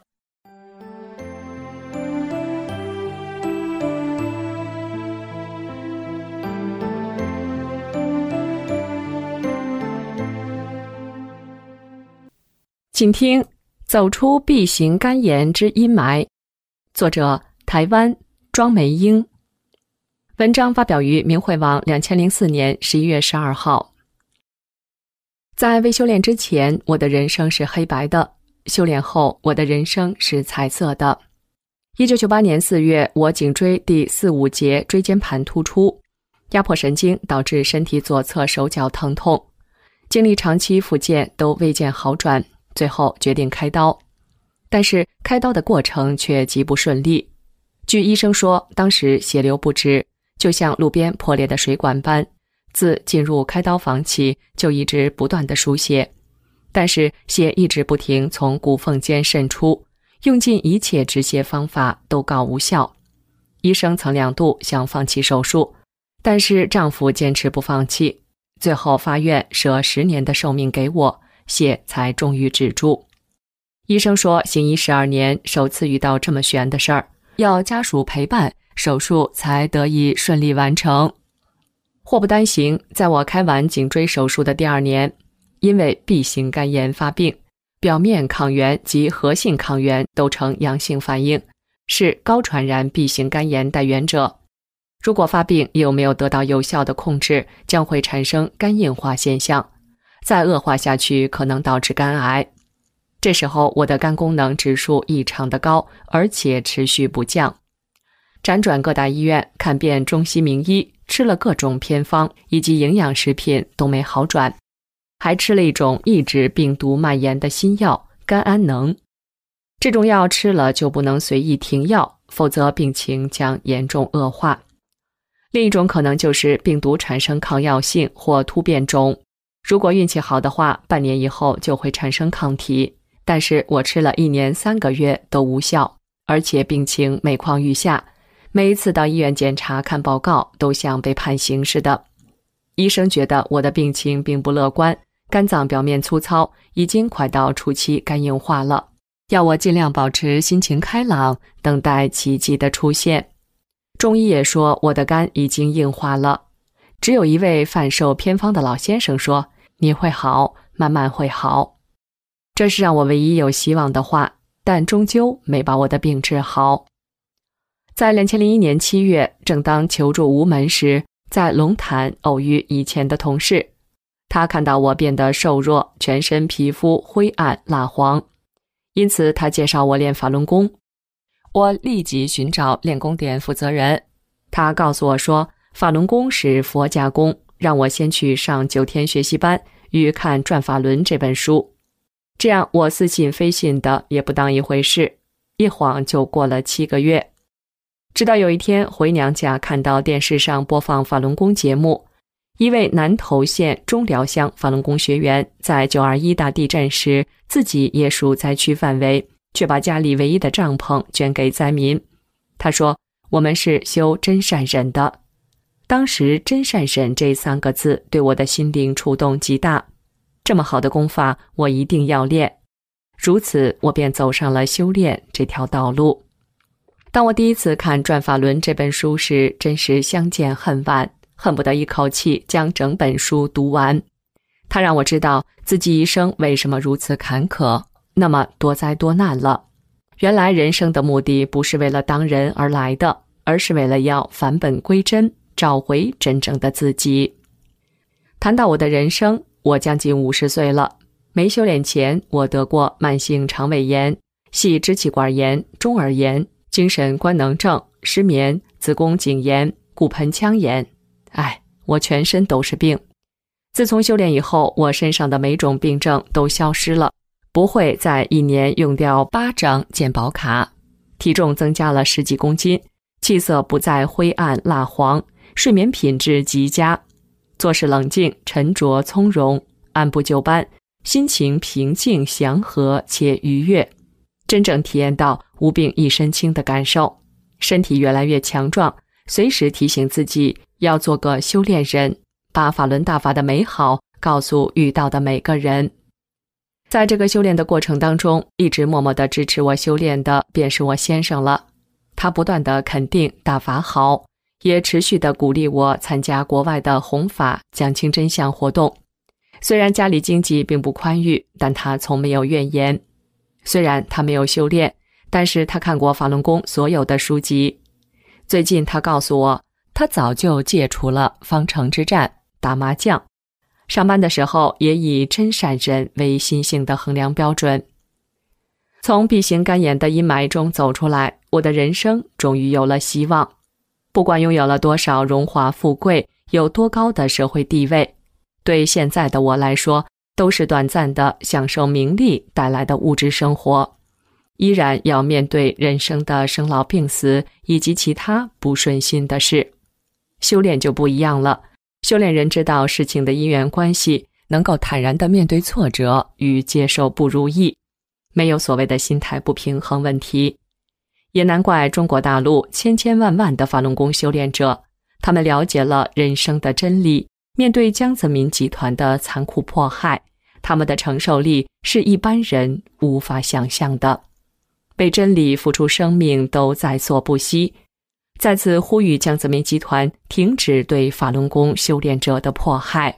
请听《走出 B 型肝炎之阴霾》，作者台湾庄梅英。文章发表于明慧网2004年11月12号。在未修炼之前，我的人生是黑白的；修炼后，我的人生是彩色的。1998年4月，我颈椎第4、5节椎间盘突出，压迫神经导致身体左侧手脚疼痛，经历长期复健都未见好转。最后决定开刀，但是开刀的过程却极不顺利。据医生说，当时血流不止，就像路边破裂的水管般，自进入开刀房起就一直不断的输血，但是血一直不停从骨缝间渗出，用尽一切止血方法都告无效。医生曾2度想放弃手术，但是丈夫坚持不放弃，最后发愿舍10年的寿命给我，血才终于止住。 医生说行医12年首次遇到这么悬的事儿，要家属陪伴，手术才得以顺利完成。祸不单行，在我开完颈椎手术的第2年，因为 B 型肝炎发病，表面抗原及核性抗原都呈阳性反应，是高传染 B 型肝炎带原者。如果发病又没有得到有效的控制，将会产生肝硬化现象，再恶化下去可能导致肝癌。这时候我的肝功能指数异常的高，而且持续不降。辗转各大医院，看遍中西名医，吃了各种偏方以及营养食品都没好转，还吃了一种抑制病毒蔓延的新药甘安能。这种药吃了就不能随意停药，否则病情将严重恶化。另一种可能就是病毒产生抗药性或突变种，如果运气好的话，半年以后就会产生抗体。但是我吃了1年3个月都无效，而且病情每况愈下，每一次到医院检查看报告都像被判刑似的。医生觉得我的病情并不乐观，肝脏表面粗糙，已经快到初期肝硬化了，要我尽量保持心情开朗，等待奇迹的出现。中医也说我的肝已经硬化了，只有一位贩售偏方的老先生说，你会好，慢慢会好。这是让我唯一有希望的话，但终究没把我的病治好。在2001年7月，正当求助无门时，在龙潭偶遇以前的同事，他看到我变得瘦弱，全身皮肤灰暗蜡黄，因此他介绍我练法轮功。我立即寻找练功点负责人，他告诉我说，法轮功是佛家功，让我先去上9天学习班与看《转法轮》这本书。这样我似信非信的也不当一回事，一晃就过了7个月。直到有一天回娘家，看到电视上播放法轮功节目，一位南投县中寮乡法轮功学员在921大地震时，自己也属灾区范围，却把家里唯一的帐篷捐给灾民。他说，我们是修真善忍的。当时真善忍这3个字对我的心灵触动极大，这么好的功法我一定要练，如此我便走上了修炼这条道路。当我第一次看《转法轮》这本书时，真是相见恨晚，恨不得一口气将整本书读完。它让我知道自己一生为什么如此坎坷，那么多灾多难了。原来人生的目的不是为了当人而来的，而是为了要返本归真，找回真正的自己。谈到我的人生，我将近50岁了。没修炼前，我得过慢性肠胃炎、系支气管炎、中耳炎、精神官能症、失眠、子宫颈炎、骨盆腔炎。我全身都是病。自从修炼以后，我身上的每种病症都消失了，不会在1年用掉8张健保卡，体重增加了10几公斤，气色不再灰暗蜡黄，睡眠品质极佳，做事冷静沉着从容，按部就班，心情平静祥和且愉悦，真正体验到无病一身轻的感受，身体越来越强壮，随时提醒自己要做个修炼人，把法轮大法的美好告诉遇到的每个人。在这个修炼的过程当中，一直默默地支持我修炼的便是我先生了。他不断地肯定大法好，也持续地鼓励我参加国外的弘法讲清真相活动。虽然家里经济并不宽裕，但他从没有怨言。虽然他没有修炼，但是他看过法轮功所有的书籍。最近他告诉我，他早就戒除了方城之战、打麻将，上班的时候也以真善忍为心性的衡量标准。从 B 型肝炎的阴霾中走出来，我的人生终于有了希望。不管拥有了多少荣华富贵，有多高的社会地位，对现在的我来说，都是短暂的享受名利带来的物质生活，依然要面对人生的生老病死以及其他不顺心的事。修炼就不一样了，修炼人知道事情的因缘关系，能够坦然地面对挫折与接受不如意，没有所谓的心态不平衡问题。也难怪中国大陆千千万万的法轮功修炼者，他们了解了人生的真理，面对江泽民集团的残酷迫害， 他们的承受力是一般人无法想象的，为真理付出生命都在所不惜。再次呼吁江泽民集团停止对法轮功修炼者的迫害。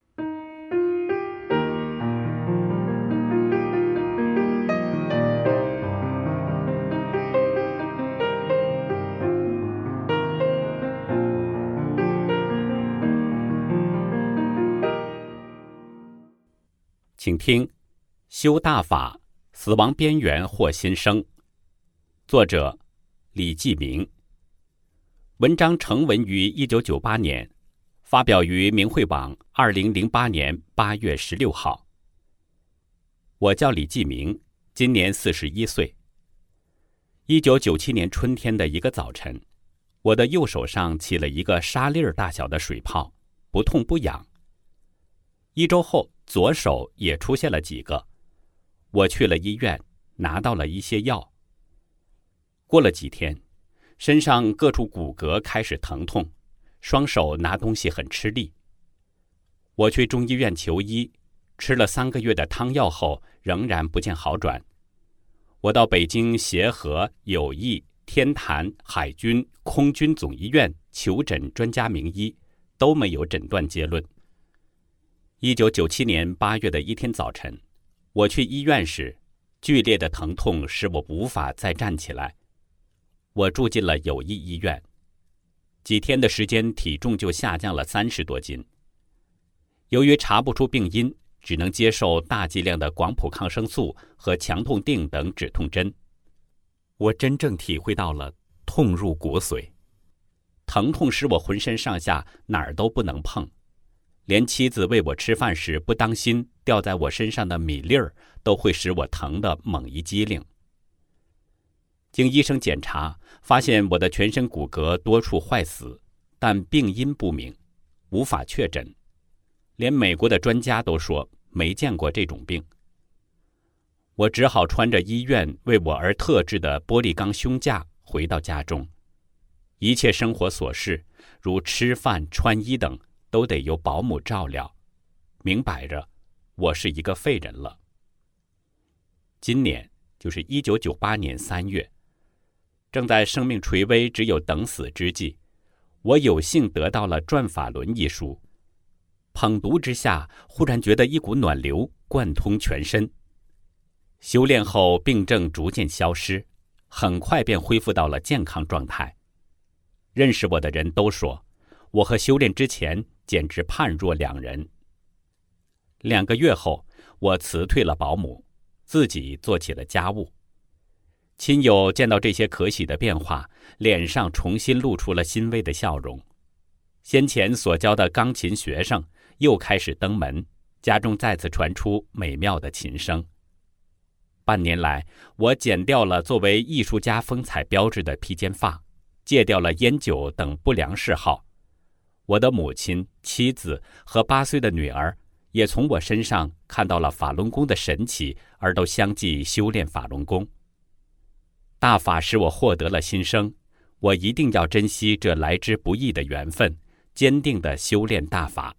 请听《修大法，死亡边缘或新生》，作者李继明。文章成文于1998年，发表于明慧网2008年8月16号。我叫李继明，今年41岁。1997年春天的一个早晨，我的右手上起了一个沙粒儿大小的水泡，不痛不痒。1周后，左手也出现了几个。我去了医院，拿到了一些药。过了几天，身上各处骨骼开始疼痛，双手拿东西很吃力。我去中医院求医，吃了3个月的汤药后，仍然不见好转。我到北京协和、友谊、天坛、海军、空军总医院求诊专家名医，都没有诊断结论。1997年8月的一天早晨，我去医院时，剧烈的疼痛使我无法再站起来。我住进了友谊医院，几天的时间，体重就下降了30多斤。由于查不出病因，只能接受大剂量的广谱抗生素和强痛定等止痛针。我真正体会到了痛入骨髓，疼痛使我浑身上下哪儿都不能碰。连妻子喂我吃饭时不当心掉在我身上的米粒儿，都会使我疼得猛一激灵。经医生检查，发现我的全身骨骼多处坏死，但病因不明，无法确诊。连美国的专家都说没见过这种病。我只好穿着医院为我而特制的玻璃钢胸架回到家中，一切生活琐事，如吃饭、穿衣等，都得由保姆照料，明摆着我是一个废人了。今年就是1998年3月，正在生命垂危只有等死之际，我有幸得到了《转法轮》一书。捧读之下，忽然觉得一股暖流贯通全身。修炼后病症逐渐消失，很快便恢复到了健康状态。认识我的人都说，我和修炼之前简直判若两人。2个月后，我辞退了保姆，自己做起了家务。亲友见到这些可喜的变化，脸上重新露出了欣慰的笑容。先前所教的钢琴学生又开始登门，家中再次传出美妙的琴声。半年来，我剪掉了作为艺术家风采标志的披肩发，戒掉了烟酒等不良嗜好。我的母亲、妻子和8岁的女儿也从我身上看到了法轮功的神奇，而都相继修炼法轮功。大法使我获得了新生，我一定要珍惜这来之不易的缘分，坚定地修炼大法。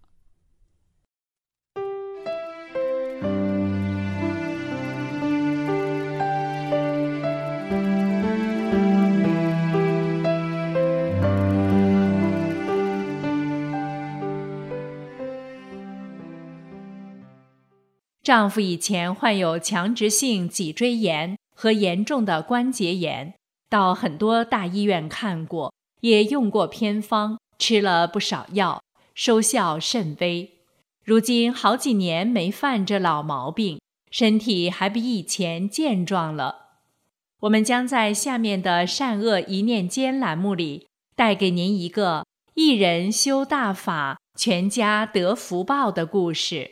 丈夫以前患有强直性脊椎炎和严重的关节炎，到很多大医院看过，也用过偏方，吃了不少药，收效甚微。如今好几年没犯这老毛病，身体还比以前健壮了。我们将在下面的善恶一念间栏目里，带给您一个一人修大法，全家得福报的故事。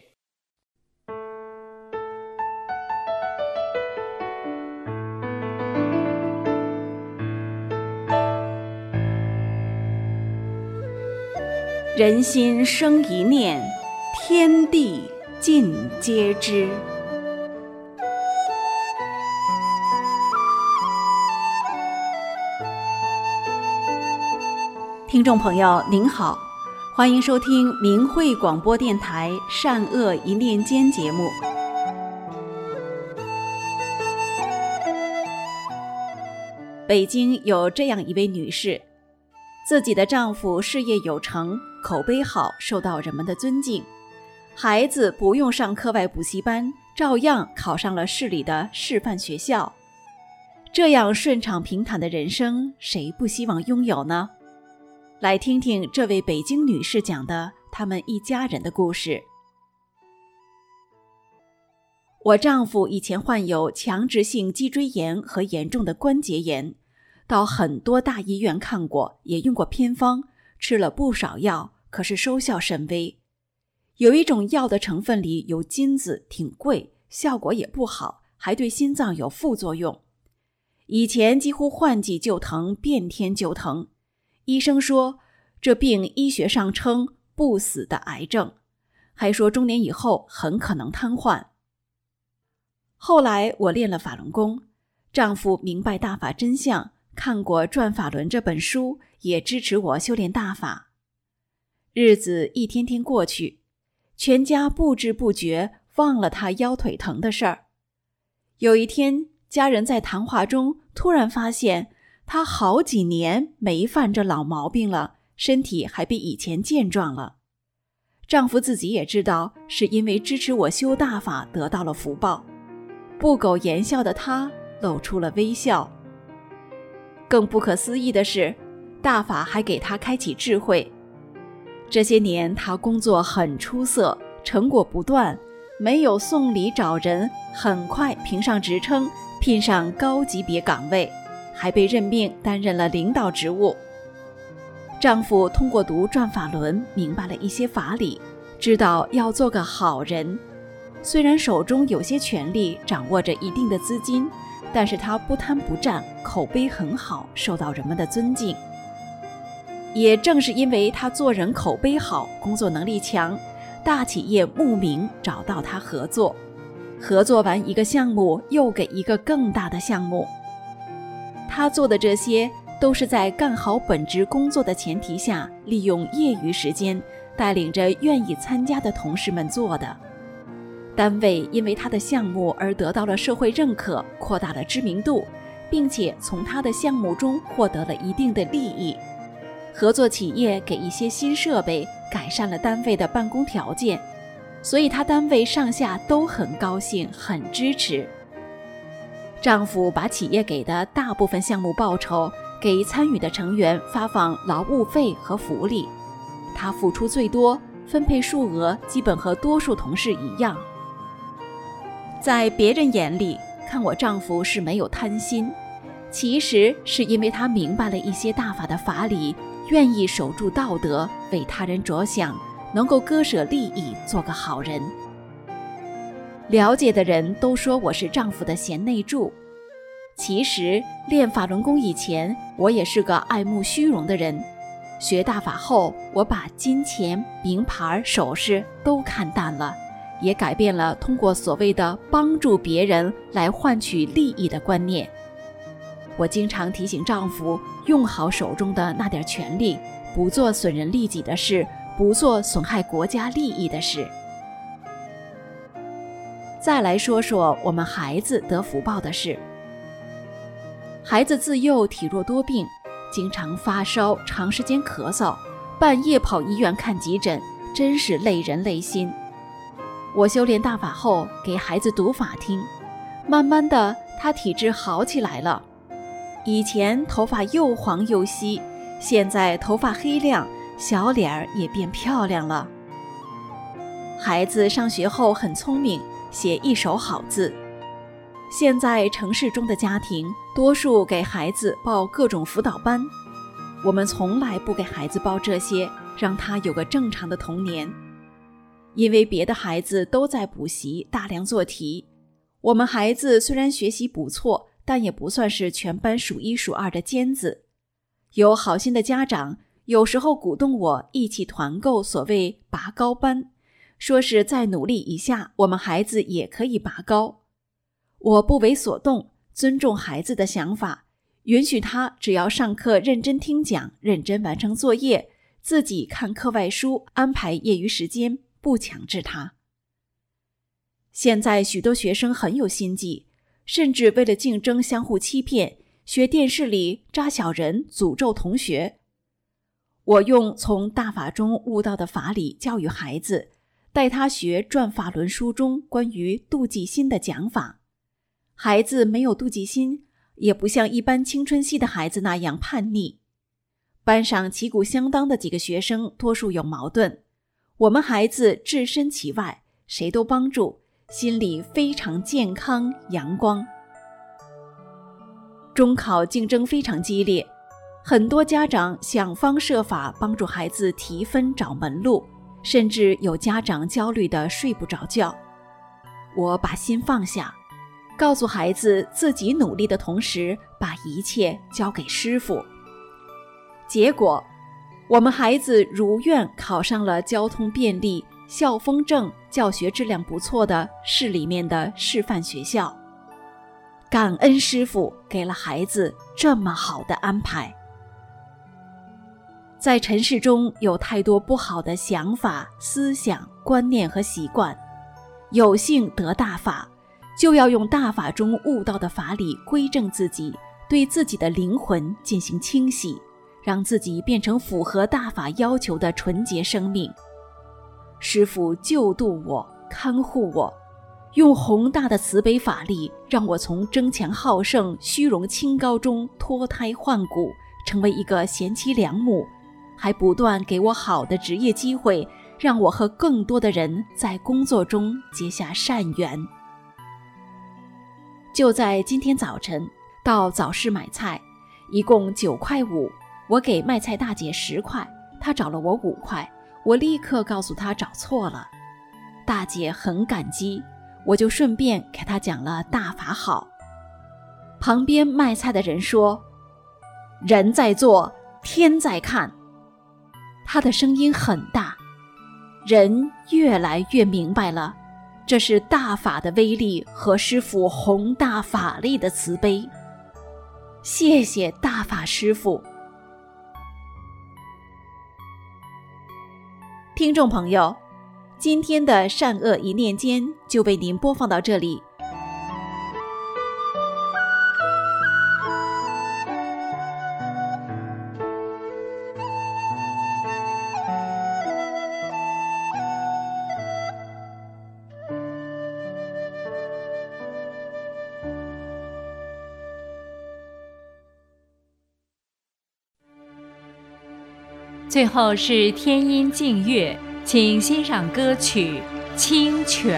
人心生一念，天地尽皆知。听众朋友您好， 欢迎收听明慧广播电台善恶一念间节目。北京有这样一位女士，自己的丈夫事业有成，口碑好，受到人们的尊敬，孩子不用上课外补习班，照样考上了市里的示范学校。这样顺畅平坦的人生，谁不希望拥有呢？来听听这位北京女士讲的他们一家人的故事。我丈夫以前患有强直性脊椎炎和严重的关节炎，到很多大医院看过，也用过偏方，吃了不少药，可是收效甚微。有一种药的成分里有金子，挺贵，效果也不好，还对心脏有副作用。以前几乎换季就疼，变天就疼。医生说这病医学上称不死的癌症，还说中年以后很可能瘫痪。后来我练了法轮功，丈夫明白大法真相，看过《转法轮》这本书，也支持我修炼大法。日子一天天过去，全家不知不觉忘了他腰腿疼的事儿。有一天，家人在谈话中突然发现他好几年没犯这老毛病了，身体还比以前健壮了。丈夫自己也知道，是因为支持我修大法得到了福报。不苟言笑的他露出了微笑。更不可思议的是，大法还给他开启智慧。这些年他工作很出色，成果不断，没有送礼找人，很快评上职称，聘上高级别岗位，还被任命担任了领导职务。丈夫通过读《转法轮》明白了一些法理，知道要做个好人。虽然手中有些权力，掌握着一定的资金，但是他不贪不占，口碑很好，受到人们的尊敬。也正是因为他做人口碑好，工作能力强，大企业慕名找到他合作，合作完一个项目，又给一个更大的项目。他做的这些都是在干好本职工作的前提下，利用业余时间带领着愿意参加的同事们做的。单位因为他的项目而得到了社会认可，扩大了知名度，并且从他的项目中获得了一定的利益。合作企业给一些新设备，改善了单位的办公条件，所以他单位上下都很高兴，很支持。丈夫把企业给的大部分项目报酬给参与的成员发放劳务费和福利，他付出最多，分配数额基本和多数同事一样。在别人眼里，看我丈夫是没有贪心，其实是因为他明白了一些大法的法理，愿意守住道德，为他人着想，能够割舍利益，做个好人。了解的人都说我是丈夫的贤内助。其实练法轮功以前，我也是个爱慕虚荣的人。学大法后，我把金钱、名牌、首饰都看淡了，也改变了通过所谓的帮助别人来换取利益的观念。我经常提醒丈夫用好手中的那点权利，不做损人利己的事，不做损害国家利益的事。再来说说我们孩子得福报的事。孩子自幼体弱多病，经常发烧，长时间咳嗽，半夜跑医院看急诊，真是累人累心。我修炼大法后，给孩子读法听，慢慢的他体质好起来了。以前头发又黄又稀，现在头发黑亮，小脸儿也变漂亮了。孩子上学后很聪明，写一手好字。现在城市中的家庭多数给孩子报各种辅导班，我们从来不给孩子报这些，让他有个正常的童年。因为别的孩子都在补习，大量做题，我们孩子虽然学习不错，但也不算是全班数一数二的尖子。有好心的家长有时候鼓动我一起团购所谓拔高班，说是再努力一下，我们孩子也可以拔高。我不为所动，尊重孩子的想法，允许他只要上课认真听讲，认真完成作业， 自己看课外书，安排业余时间，不强制他。现在许多学生很有心计，甚至为了竞争相互欺骗，学电视里扎小人，诅咒同学。我用从大法中悟到的法理教育孩子，带他学转法轮书中关于妒忌心的讲法。孩子没有妒忌心，也不像一般青春期的孩子那样叛逆。班上旗鼓相当的几个学生多数有矛盾，我们孩子置身其外，谁都帮助，心里非常健康阳光。中考竞争非常激烈，很多家长想方设法帮助孩子提分找门路，甚至有家长焦虑得睡不着觉。我把心放下，告诉孩子自己努力的同时，把一切交给师父。结果，我们孩子如愿考上了交通便利、校风正、教学质量不错的市里面的示范学校。感恩师父给了孩子这么好的安排。在尘世中有太多不好的想法、思想、观念和习惯，有幸得大法，就要用大法中悟到的法理归正自己，对自己的灵魂进行清洗，让自己变成符合大法要求的纯洁生命。师父救度我，看护我，用宏大的慈悲法力，让我从争强好胜、虚荣清高中脱胎换骨，成为一个贤妻良母，还不断给我好的职业机会，让我和更多的人在工作中结下善缘。就在今天早晨，到早市买菜，一共9.5块，我给卖菜大姐10块，她找了我5块，我立刻告诉她找错了。大姐很感激，我就顺便给她讲了大法好。旁边卖菜的人说：“人在做，天在看。”他的声音很大，人越来越明白了，这是大法的威力和师父宏大法力的慈悲。谢谢大法师父。听众朋友，今天的善恶一念间就为您播放到这里。 最后是天音静乐，请欣赏歌曲《清泉》。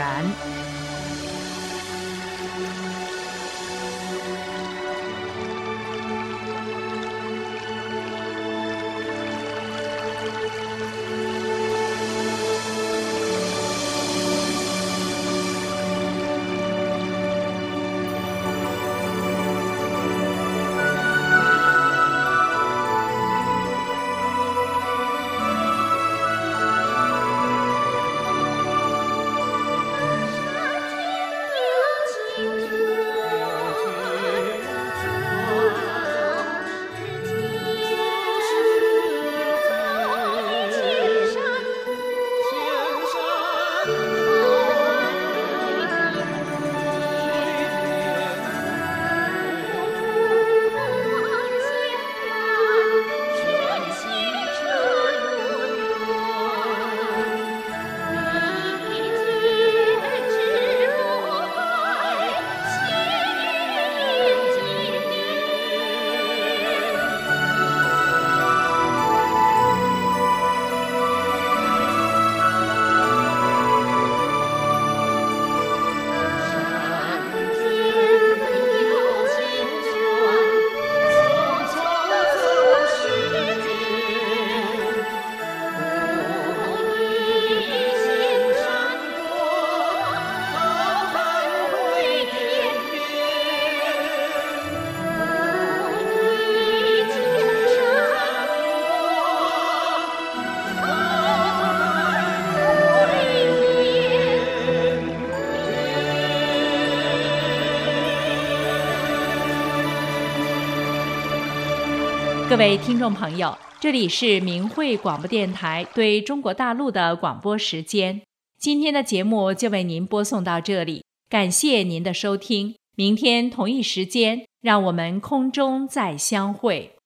各位听众朋友， 这里是明慧广播电台对中国大陆的广播时间。今天的节目就为您播送到这里，感谢您的收听。明天同一时间，让我们空中再相会。